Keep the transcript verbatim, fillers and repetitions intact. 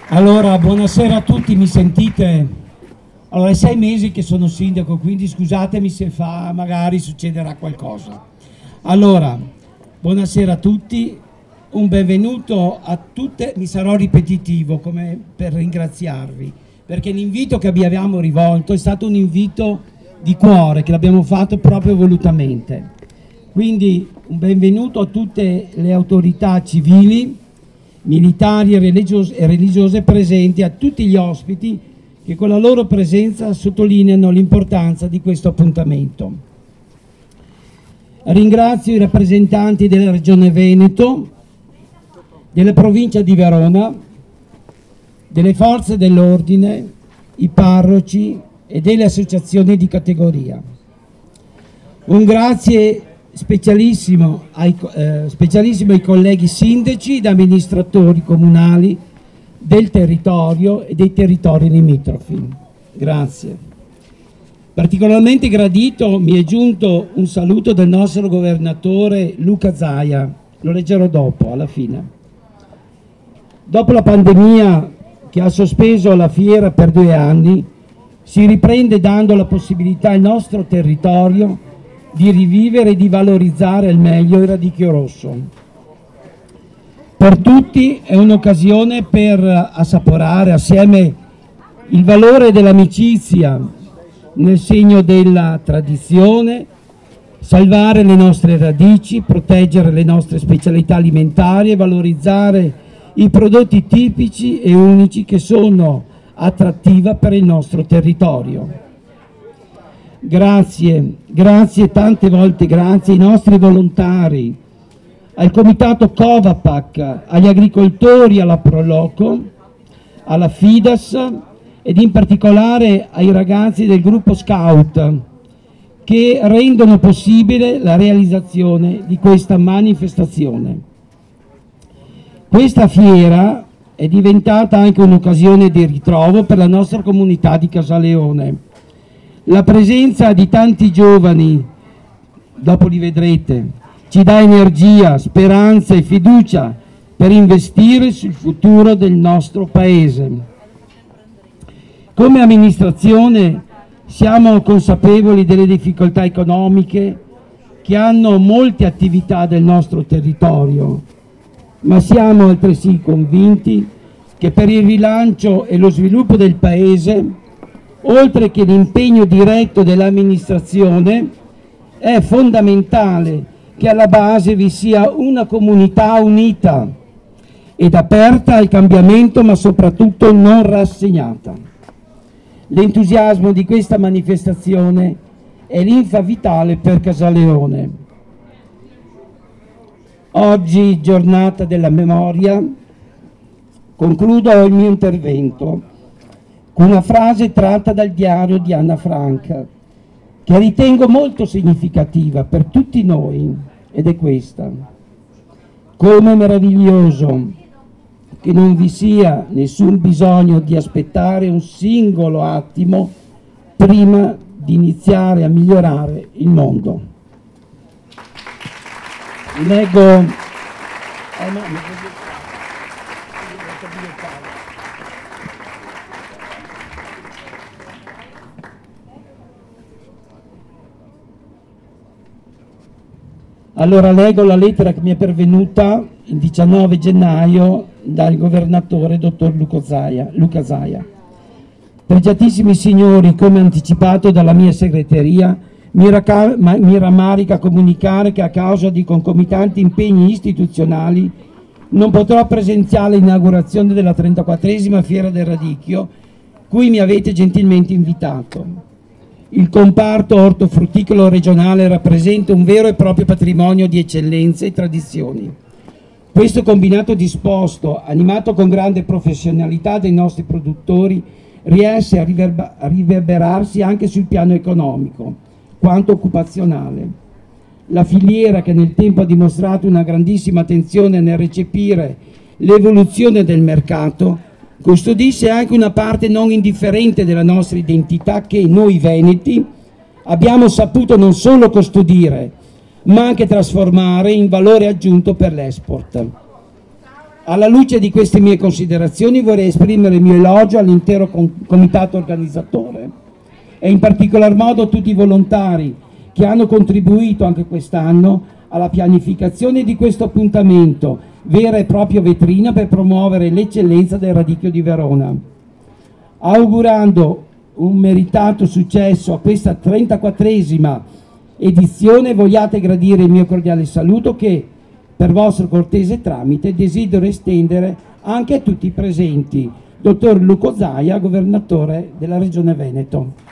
Allora, buonasera a tutti, mi sentite? Allora, è sei mesi che sono sindaco, quindi scusatemi se fa, magari succederà qualcosa. Allora, buonasera a tutti, un benvenuto a tutte, mi sarò ripetitivo come per ringraziarvi, perché l'invito che vi abbiamo rivolto è stato un invito di cuore, che l'abbiamo fatto proprio volutamente. Quindi un benvenuto a tutte le autorità civili, militari e religiose, e religiose presenti, a tutti gli ospiti che con la loro presenza sottolineano l'importanza di questo appuntamento. Ringrazio i rappresentanti della Regione Veneto, della provincia di Verona, delle forze dell'ordine, i parroci e delle associazioni di categoria. Un grazie specialissimo ai, eh, specialissimo ai colleghi sindaci ed amministratori comunali del territorio e dei territori limitrofi. Grazie. Particolarmente gradito mi è giunto un saluto del nostro governatore Luca Zaia, lo leggerò dopo, alla fine. Dopo la pandemia che ha sospeso la fiera per due anni, si riprende dando la possibilità al nostro territorio di rivivere e di valorizzare al meglio il radicchio rosso. Per tutti è un'occasione per assaporare assieme il valore dell'amicizia nel segno della tradizione, salvare le nostre radici, proteggere le nostre specialità alimentari e valorizzare i prodotti tipici e unici che sono attrattiva per il nostro territorio. Grazie, grazie, tante volte grazie ai nostri volontari, al comitato Covapac, agli agricoltori, alla Proloco, alla Fidas ed in particolare ai ragazzi del gruppo Scout che rendono possibile la realizzazione di questa manifestazione. Questa fiera è diventata anche un'occasione di ritrovo per la nostra comunità di Casaleone. La presenza di tanti giovani, dopo li vedrete, ci dà energia, speranza e fiducia per investire sul futuro del nostro paese. Come amministrazione siamo consapevoli delle difficoltà economiche che hanno molte attività del nostro territorio, ma siamo altresì convinti che per il rilancio e lo sviluppo del paese, oltre che l'impegno diretto dell'amministrazione, è fondamentale che alla base vi sia una comunità unita ed aperta al cambiamento, ma soprattutto non rassegnata. L'entusiasmo di questa manifestazione è linfa vitale per Casaleone. Oggi, giornata della memoria, concludo il mio intervento con una frase tratta dal diario di Anna Frank, che ritengo molto significativa per tutti noi, ed è questa: come meraviglioso che non vi sia nessun bisogno di aspettare un singolo attimo prima di iniziare a migliorare il mondo. Leggo eh, no, Allora leggo la lettera che mi è pervenuta il diciannove gennaio dal governatore dottor Luca Zaia. Luca Zaia. Pregiatissimi signori, come anticipato dalla mia segreteria, mi, raca- ma- mi rammarica comunicare che a causa di concomitanti impegni istituzionali non potrò presenziare l'inaugurazione della trentaquattresima Fiera del Radicchio, cui mi avete gentilmente invitato. Il comparto ortofrutticolo regionale rappresenta un vero e proprio patrimonio di eccellenze e tradizioni. Questo combinato disposto, animato con grande professionalità dei nostri produttori, riesce a, riverba- a riverberarsi anche sul piano economico, quanto occupazionale. La filiera, che nel tempo ha dimostrato una grandissima attenzione nel recepire l'evoluzione del mercato, custodisce anche una parte non indifferente della nostra identità che noi veneti abbiamo saputo non solo custodire, ma anche trasformare in valore aggiunto per l'export. Alla luce di queste mie considerazioni vorrei esprimere il mio elogio all'intero com- comitato organizzatore e in particolar modo a tutti i volontari che hanno contribuito anche quest'anno alla pianificazione di questo appuntamento, vera e propria vetrina per promuovere l'eccellenza del Radicchio di Verona. Augurando un meritato successo a questa trentaquattresima edizione, vogliate gradire il mio cordiale saluto che, per vostro cortese tramite, desidero estendere anche a tutti i presenti. Dottor Luco Zaia, governatore della Regione Veneto.